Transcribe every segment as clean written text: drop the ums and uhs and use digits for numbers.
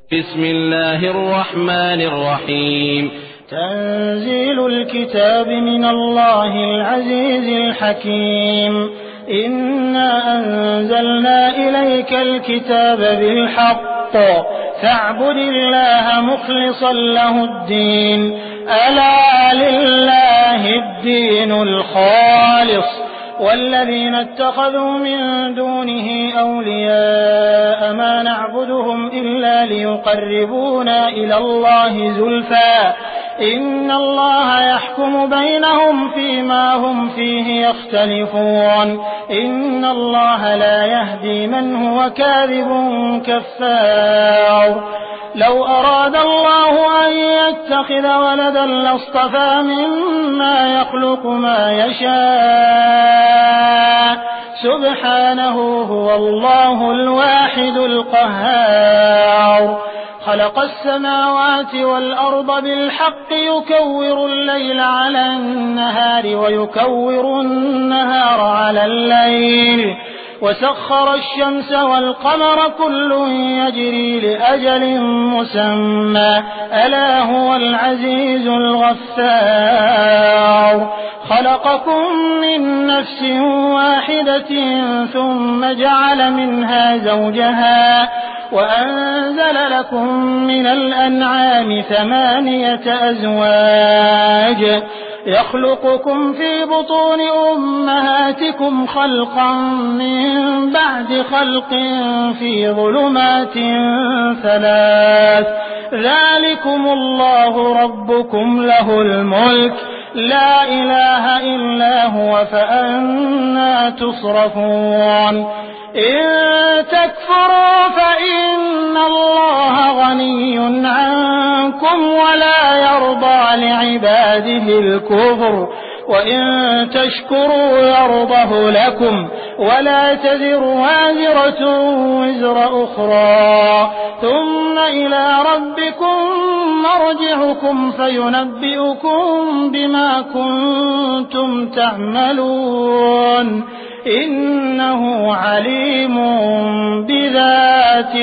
بسم الله الرحمن الرحيم. تنزيل الكتاب من الله العزيز الحكيم. إنا أنزلنا إليك الكتاب بالحق فاعبد الله مخلصا له الدين ألا لله الدين الخالص والذين اتخذوا من دونه أولياء ما نعبدهم إلا ليقربونا إلى الله زلفى إن الله يحكم بينهم فيما هم فيه يختلفون إن الله لا يهدي من هو كاذب كفار. لو أراد الله أن يتخذ ولدا لاصطفى مما يخلق ما يشاء سبحانه هو الله الواحد القهار. خلق السماوات والأرض بالحق يكور الليل على النهار ويكور النهار على الليل وسخر الشمس والقمر كل يجري لأجل مسمى ألا هو العزيز الغفار. خلقكم من نفس واحدة ثم جعل منها زوجها وأنزل لكم من الأنعام 8 أزواج يخلقكم في بطون أمهاتكم خلقا من بعد خلق في ظلمات 3 ذلكم الله ربكم له الملك لا إله إلا هو فأنى تصرفون. إن تكفروا فإن الله غني عنكم ولا يرضى لعباده الكفر وإن تشكروا يرضه لكم ولا تزر وازرة وزر أخرى ثم إلى ربكم مرجعكم فينبئكم بما كنتم تعملون إنه عليم بذات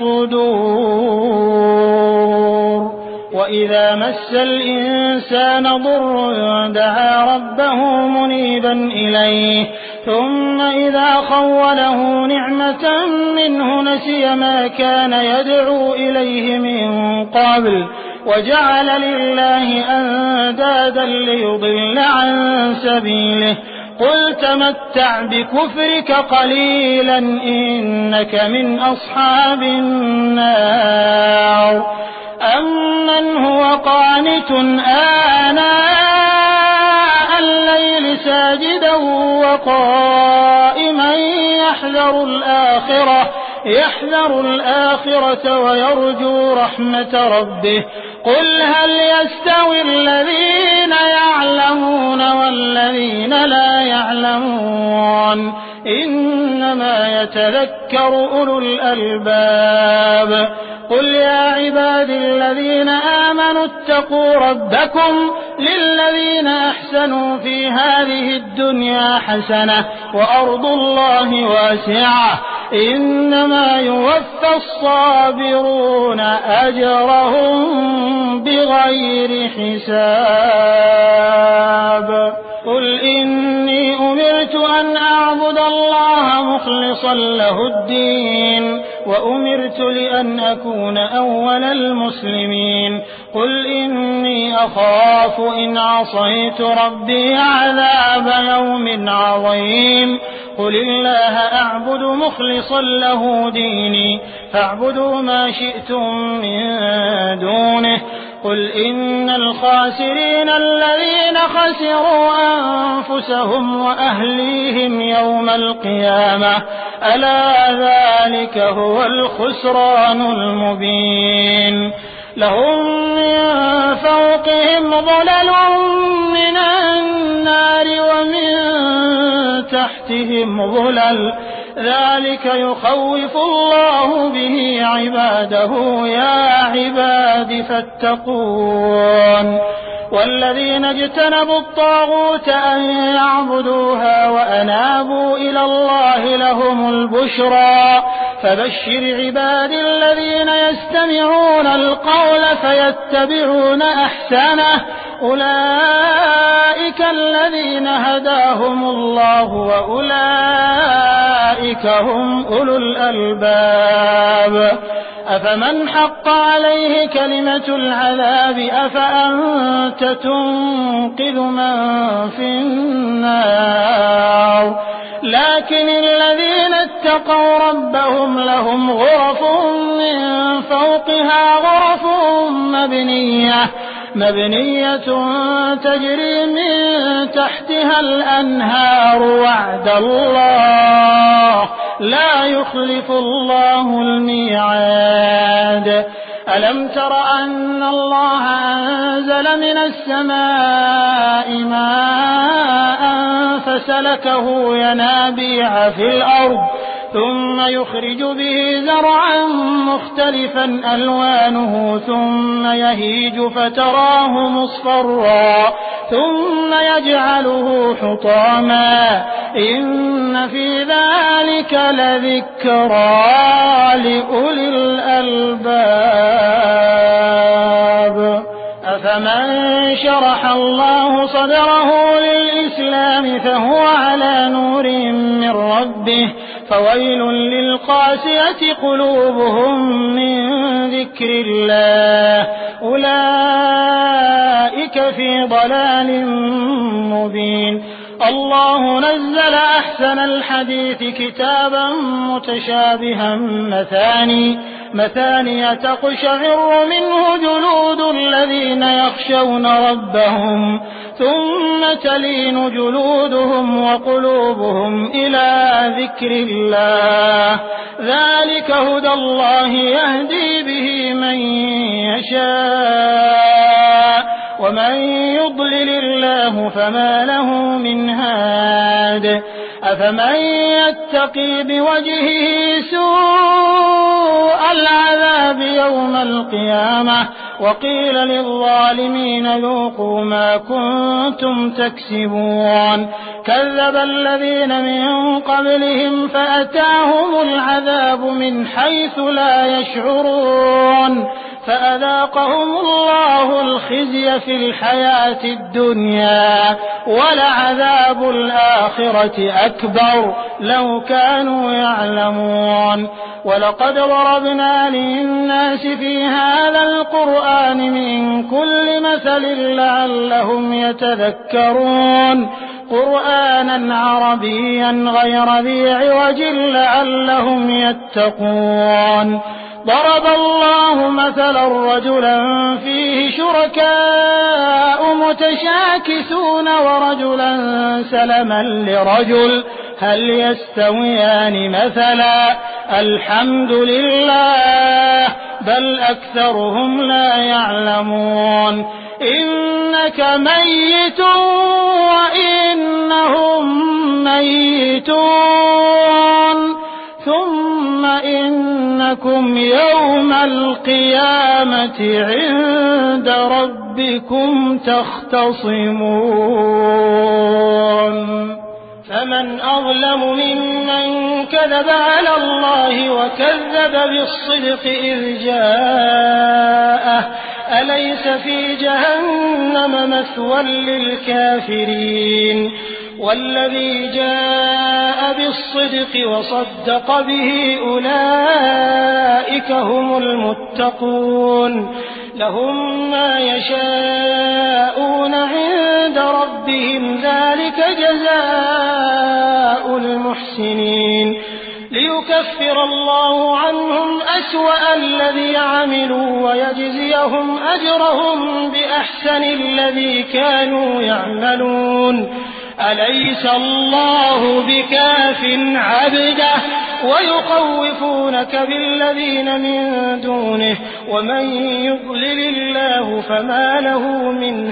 الصدور. وإذا مس الإنسان ضر دعا ربه منيبا إليه ثم إذا خوله نعمة منه نسي ما كان يدعو إليه من قبل وجعل لله أندادا ليضل عن سبيله قل تمتع بكفرك قليلا إنك من أصحاب النار. أمن هو قانت آناء الليل ساجدا وقائما يحذر الآخرة ويرجو رحمة ربه قل هل يستوي الذين يعلمون والذين لا يعلمون إنما يتذكر أولو الألباب. قل يا عبادي الذين آمنوا اتقوا ربكم للذين أحسنوا في هذه الدنيا حسنة وأرض الله واسعة إنما يوفى الصابرون أجرهم بغير حساب. قل إني أمرت أن أعبد الله مخلصا له الدين وأمرت لأن أكون أول المسلمين. قل إني أخاف إن عصيت ربي عذاب يوم عظيم. قل الله أعبد مخلصا له ديني فاعبدوا ما شئتم من دونه. قل إن الخاسرين الذين خسروا أنفسهم وأهليهم يوم القيامة ألا ذلك هو الخسران المبين. لهم من فوقهم ظلل من النار ومن تحتهم ظلل ذلك يخوف الله به عباده يا عباد فاتقون. والذين اجتنبوا الطاغوت أن يعبدوها وأنابوا إلى الله لهم البشرى فبشر عبادي الذين يستمعون القول فيتبعون أحسنه أولئك الذين هداهم الله وأولئك هم أولو الألباب أفمن حق عليه كلمة العذاب أفأنت تنقذ من في النار لكن الذين اتقوا ربهم لهم غرف من فوقها غرف مبنية تجري من تحتها الأنهار وعد الله لا يخلف الله الميعاد ألم تر أن الله أنزل من السماء ماء فسلكه ينابيع في الأرض ثم يخرج به زرعا مختلفا ألوانه ثم يهيج فتراه مصفرا ثم يجعله حطاما إن في ذلك لذكرى لأولي الألباب أفمن شرح الله صدره للإسلام فهو على نور من ربه فويل للقاسية قلوبهم من ذكر الله أولئك في ضلال مبين الله نزل أحسن الحديث كتابا متشابها مثاني تقشعر منه جلود الذين يخشون ربهم ثم تلين جلودهم وقلوبهم إلى ذكر الله ذلك هدى الله يهدي به من يشاء ومن يضلل الله فما له من هاد أفمن يتقي بوجهه سوء العذاب يوم القيامة وقيل للظالمين ذوقوا ما كنتم تكسبون كذب الذين من قبلهم فأتاهم العذاب من حيث لا يشعرون فأذاقهم الله الخزي في الحياة الدنيا ولعذاب الآخرة أكبر لو كانوا يعلمون ولقد ضربنا للناس في هذا القرآن من كل مثل لعلهم يتذكرون قرآنا عربيا غير ذي عوج لعلهم يتقون ضرب الله مثلا رجلا فيه شركاء متشاكسون ورجلا سلما لرجل هل يستويان مثلا الحمد لله بل أكثرهم لا يعلمون إنك ميت وإنهم ميتون ثم إنكم يوم القيامة عند ربكم تختصمون فمن أظلم ممن كذب على الله وكذب بالصدق إذ جاءه أليس في جهنم مثوى للكافرين والذي جاء بالصدق وصدق به أولئك هم المتقون لهم ما يشاءون عند ربهم ذلك جزاء المحسنين ليكفر الله عنهم أسوأ الذي عملوا ويجزيهم أجرهم بأحسن الذي كانوا يعملون أليس الله بكاف عبده ويخوفونك بالذين من دونه ومن يضلل الله فما له من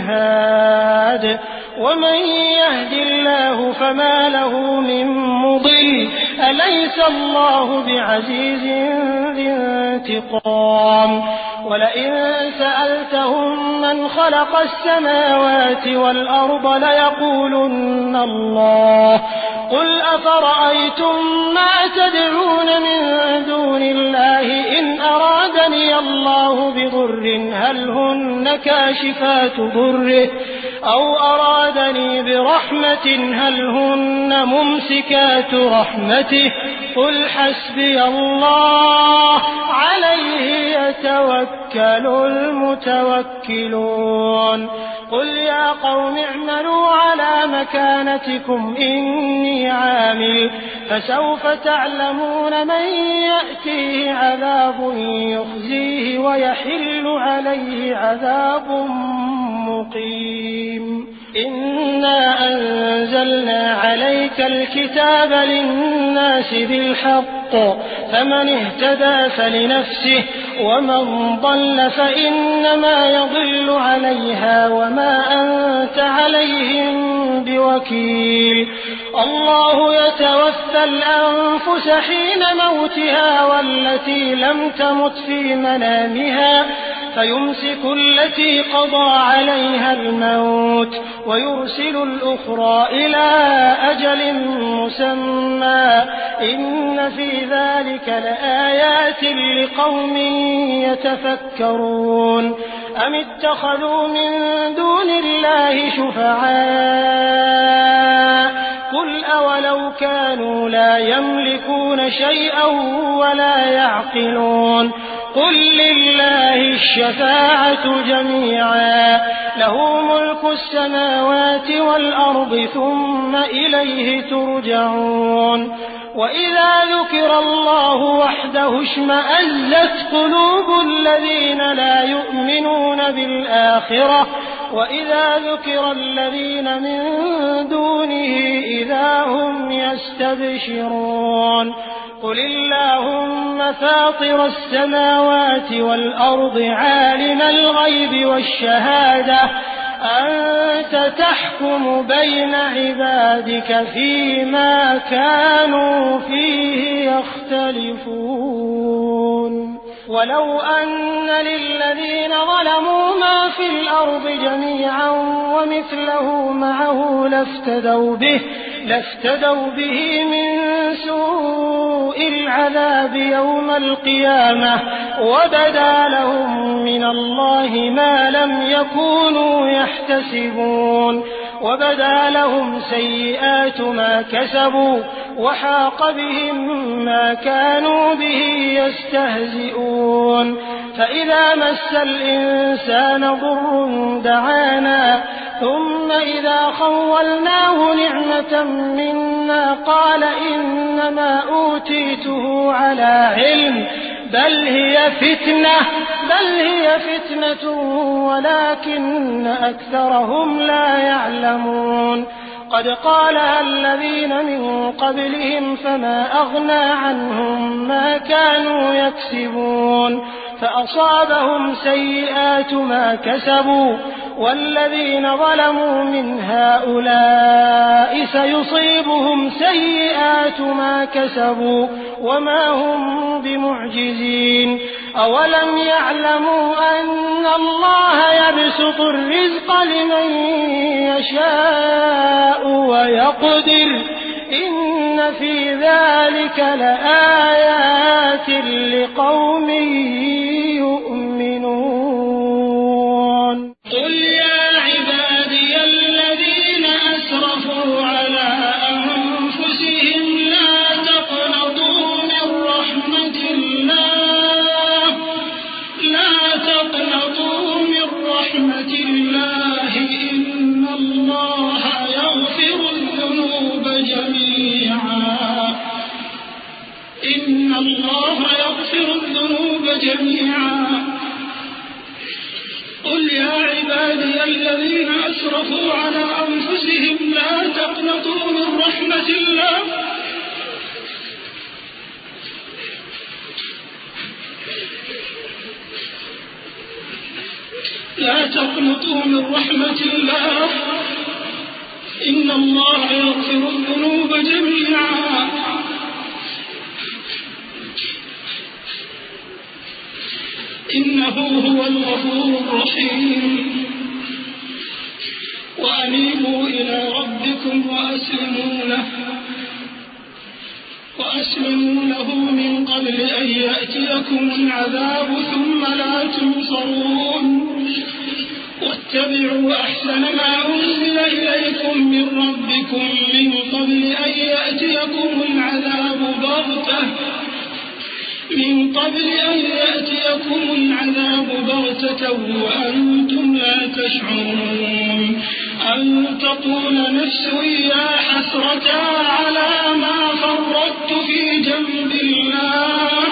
هاد ومن يهد الله فما له من مضل أليس الله بعزيز ذي انتقام ولئن سألتهم من خلق السماوات والأرض ليقولن الله قل أفرأيتم ما تدعون من دون الله إن أرادني الله بضر هل هن كاشفات ضره أو أرادني برحمة هل هن ممسكات رحمته قل حسبي الله عليه يتوكل المتوكلون قل يا قوم اعملوا على مكانتكم إني عامل فسوف تعلمون من يأتيه عذاب يخزيه ويحل عليه عذاب مقيم إنا أنزلنا عليك الكتاب للناس بالحق فمن اهتدى فلنفسه ومن ضل فإنما يضل عليها وما أنت عليهم بوكيل الله يتوفى الأنفس حين موتها والتي لم تمت في منامها فيمسك التي قضى عليها الموت ويرسل الأخرى إلى أجل مسمى إن في ذلك لآيات لقوم يتفكرون أم اتخذوا من دون الله شفعاء قل أولو كانوا لا يملكون شيئا ولا يعقلون قل لله الشفاعة جميعا له ملك السماوات والأرض ثم إليه ترجعون وإذا ذكر الله وحده اشمأزت قلوب الذين لا يؤمنون بالآخرة وإذا ذكر الذين من دونه إذا هم يستبشرون قل اللهم فاطر السماوات والأرض عالم الغيب والشهادة أنت تحكم بين عبادك فيما كانوا فيه يختلفون ولو أن للذين ظلموا ما في الأرض جميعا ومثله معه لافتدوا به من سوء العذاب يوم القيامة وبدا لهم من الله ما لم يكونوا يحتسبون وبدا لهم سيئات ما كسبوا وحاق بهم ما كانوا به يستهزئون فإذا مس الإنسان ضر دعانا ثم إذا خولناه نعمة منا قال إنما أوتيته على علم بل هي فتنة ولكن أكثرهم لا يعلمون قد قالها الذين من قبلهم فما أغنى عنهم ما كانوا يكسبون فأصابهم سيئات ما كسبوا والذين ظلموا من هؤلاء سيصيبهم سيئات ما كسبوا وما هم بمعجزين أولم يعلموا أن الله يبسط الرزق لمن يشاء ويقدر إن في ذلك لآيات لقوم يؤمنون قل يا عبادي الذين أسرفوا على أنفسهم لا تقنطوا من رحمة الله إن الله يغفر الذنوب جميعا قل يا عبادي الذين أسرفوا على أنفسهم لا تقنطوا من رحمة الله إن الله يغفر الذنوب جميعا إنه هو الغفور الرحيم. وأنيبوا إلى ربكم وأسلموا له من قبل أن يأتيكم العذاب ثم لا تنصرون. واتبعوا أحسن ما أنزل إليكم من ربكم من قبل أن يأتيكم العذاب بغتة وأنتم لا تشعرون. أن تقول نفس يا حسرة على ما فرطت في جنب الله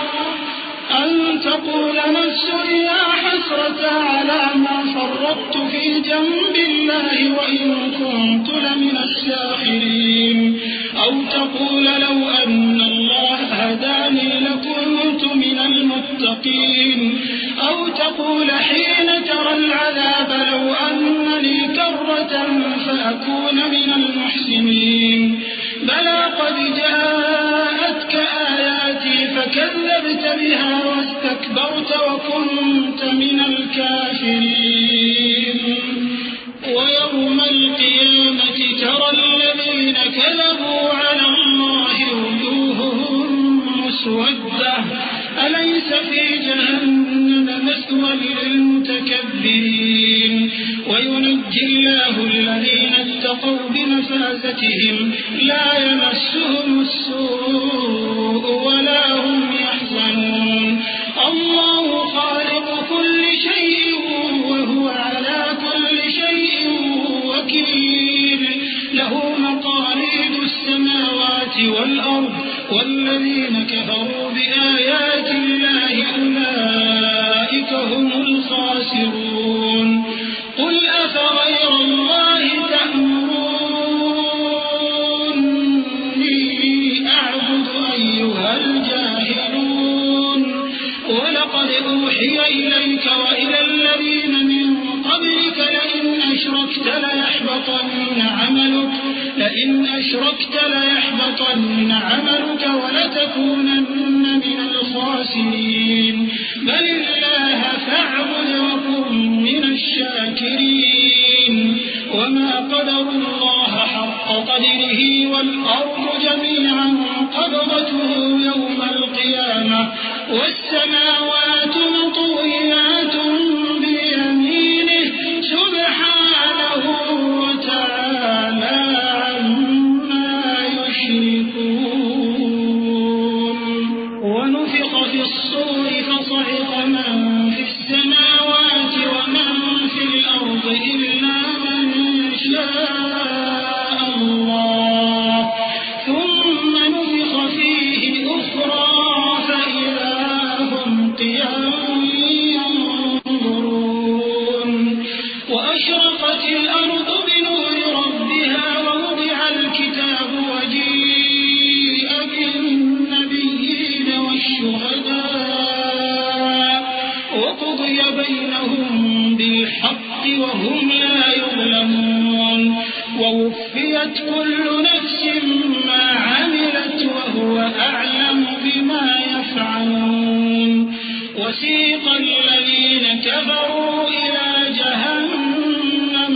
وإن كنت لمن الساخرين. أو تقول لو أن الله هداني لكنت من المتقين. أو تقول حين ترى العذاب لو أن لي كرة فأكون من المحسنين. بلى قد جاءتك آياتي فكذبت بها واستكبرت وكنت من الكافرين. ويوم القيامة ترى الذين كذبوا على الله وجوههم مسودة أليس في جهنم مثوى للمتكبرين. وينجي الله الذين اتقوا بمفازتهم لا يمسهم السوء ولا هم يحزنون. الله خالق كل شيء وهو على كل شيء وكيل. له مقاليد السماوات والأرض والذين كفروا بآيات الله أولئك هم الخاسرون. قل أفغير الله تأمروني أعبد أيها الجاهلون. ولقد أوحي إليك وإلى الذين من قبلك لئن أشركت ليحبطن عملك ولتكونن من الخاسرين. بل الله فاعبد وكن من الشاكرين. وما قدر الله حق قدره والأرض جميعا قبضته يوم القيامة والسماوات مطويات بيمينه سبحانه وتعالى عما يشركون. ونفخ في الصور فصعق من في السماوات ومن في الأرض إلا من شاء الله ثم نفخ فيه أخرى فإذا هم قيام ينظرون. وأشرقت الأرض بنور ربها ووضع الكتاب وجيء بالنبيين والشهداء وقضي بينهم بالحق وهم لا يظلمون. ووفيت كل نفس ما عملت وهو أعلم بما يفعلون. وسيق الذين كفروا إلى جهنم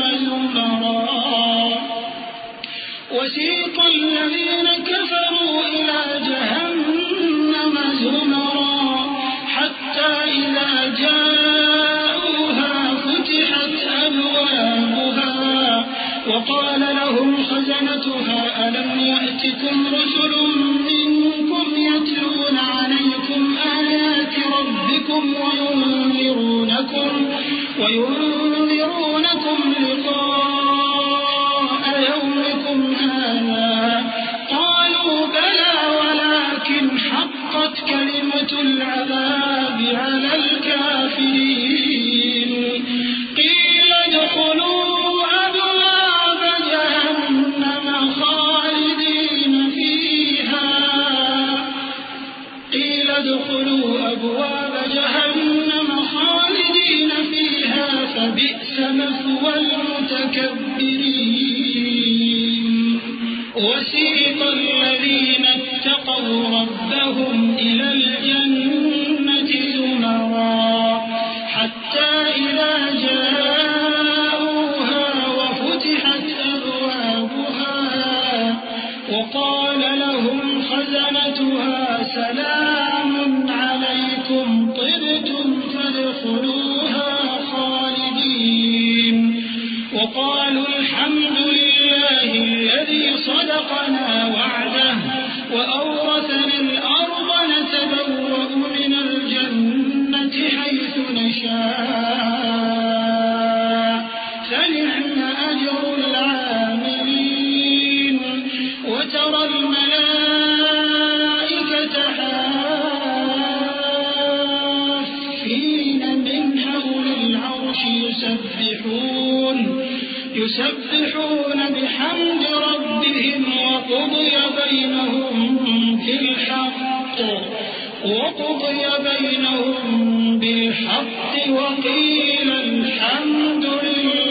زمرا حتى إذا جاءوها فتحت أبوابها وقال لهم خزنتها ألم يأتكم رسل منكم يتلون عليكم آيات ربكم وينذرونكم لقاء يومكم هذا. قالوا بلى ولكن حقت كلمة العذاب على الكافرين. قيل ادخلوا أبواب جهنم خالدين فيها فبئس مثوى المتكبرين. وسيق الذين اتقوا ربهم إلى الجنة زمرا يسبحون بحمد ربهم وقضي بينهم بالحق وقيل الحمد لله